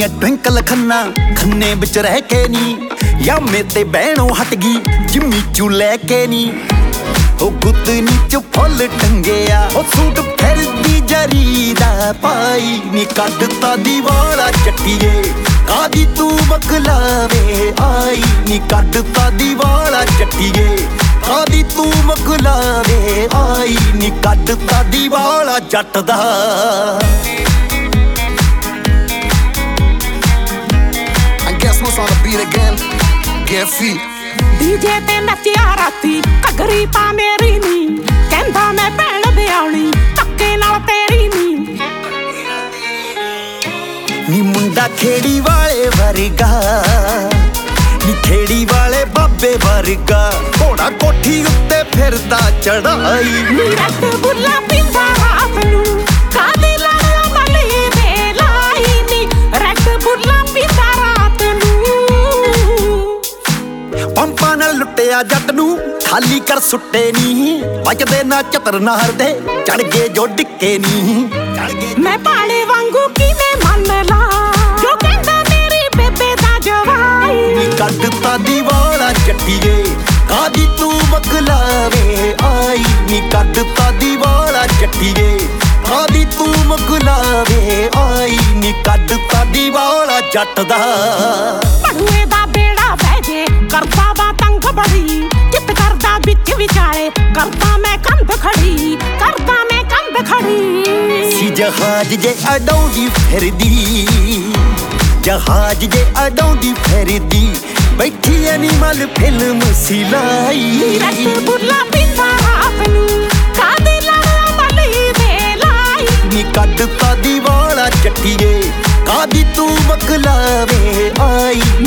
ਦੀਆਂ ਟਵਿੰਕਲ ਖੰਨਾ ਖੰਨੇ ਵਿੱਚ ਰਹਿ ਕੇ ਨੀ ਯਾਮੇ ਤੇ ਬਹਿਣੋਂ ਹਟ ਗਈ ਜਿੰਮੀ ਚੂ ਲੈ ਕੇ ਨੀ ਉਹ ਗੁੱਤਨੀ ਚ ਫੁੱਲ ਟੰਗਿਆ ਉਹ ਸੂਟ ਫਿਰਦੀ ਜਰੀ ਦਾ ਪਾਈ ਨੀ ਕੱਢਤਾ ਦੀਵਾਲਾ ਚੱਟੀਏ ਕਾਦੀ ਤੂੰ ਮਕਲਾਵੇ ਆਈ ਨੀ ਕੱਢਤਾ ਦੀਵਾਲਾ ਚੱਟੀਏ ਕਾਦੀ ਤੂੰ ਮਕਲਾਵੇ ਆਈ ਨੀ ਕੱਢਤਾ ਦੀਵਾਲਾ ਜੱਟ ਦਾ What's on the beat again? Get feet. DJ ਤੇ ਨੱਚਿਆ ਰਾਤੀ ਘਗਰੀ ਪਾ ਮੇਰੀ ਨੀ ਕਹਿੰਦਾ ਮੈਂ ਭੈਣ ਵਿਆਹਣੀ ਧੱਕੇ ਨਾਲ ਤੇਰੀ ਨੀ ਮੁੰਡਾ ਖੇੜੀ ਵਾਲੇ ਵਰਗਾ ਨੀ ਖੇੜੀ ਵਾਲੇ ਬਾਬੇ ਵਰਗਾ ਘੋੜਾ ਕੋਠੀ ਉੱਤੇ ਫਿਰਦਾ ਚੜਾਈ ਨੀ ਰੱਤ ਬੁੱਲਾ ਪੀਂਦਾ ਰਾਤ ਨੂੰ ਕਾਦੀ ਲੜਿਆ ਮਲੀ ਦੇ ਲਾਈ ਨੀ ਰੱਤ ਬੁੱਲਾ ਪੀਂਦਾ ਰਾਤ ਨੂੰ ਪੰਪਾਂ ਨਾਲ ਲੁੱਟਿਆ ਜੱਟ ਨੂੰ ਖਾਲੀ ਕਰ ਸੁੱਟੇ ਨੀ ਵੱਜਦੇ ਨਾ ਚਤਰ ਨਹਰ ਦੇ ਚੜ ਗਏ ਜੋ ਡਿੱਕੇ ਨੀ ਮੈਂ ਪਾਲੇ ਵਾਂਗੂ ਕਿਵੇਂ ਮੰਨ ਲਾ ਜੋ ਕਹਿੰਦਾ ਮੇਰੀ ਬੇਬੇ ਦਾ ਜਵਾਈ ਨੀ ਕੱਢਤਾ ਦੀਵਾਲਾ ਚੱਟੀਏ ਕਾਦੀ ਤੂੰ ਮਕਲਾਵੇ ਆਈ ਨੀ ਕੱਢਤਾ ਦੀਵਾਲਾ ਚੱਟੀਏ ਕਾਦੀ ਤੂੰ ਮਕਲਾਵੇ ਆਈ ਨੀ ਕੱਢਤਾ ਦੀਵਾਲਾ ਜੱਟ ਦਾ ਪੜੂਏ ਦਾ ਬੇੜਾ ਬਹਿ ਜੇ ਕਰਦਾ ਵਾ ਤੰਗ ਬੜੀ ਚਿੱਤ ਕਰਦਾ ਵਿੱਚ ਵਿਚਾਲੇ ਕਰਦਾ ਮੈਂ ਕੰਧ ਖੜੀ ਕਰਦਾ ਮੈਂ ਕੰਧ ਖੜੀ ਸੀ ਜਹਾਜ਼ ਜੇ ਅਡਾਉਂਦੀ ਫਿਰਦੀ ਜਹਾਜ਼ ਜੇ ਅਡਾਉਂਦੀ ਫਿਰਦੀ ਬੈਠੀ ਐਨੀਮਲ ਫਿਲਮ ਸਿਲਾਈ ਰੱਤ ਬੁੱਲਾ ਪੀਂਦਾ ਰਾਤ ਨੂੰ ਕਾਦੀ ਲੜਿਆ ਮਲੀ ਦੇ ਲਾਈ ਨੀ ਕੱਢਤਾ ਦੀਵਾਲਾ ਚੱਟੀਏ ਕਾਦੀ ਤੂੰ ਮਕਲਾਵੇ ਆਈ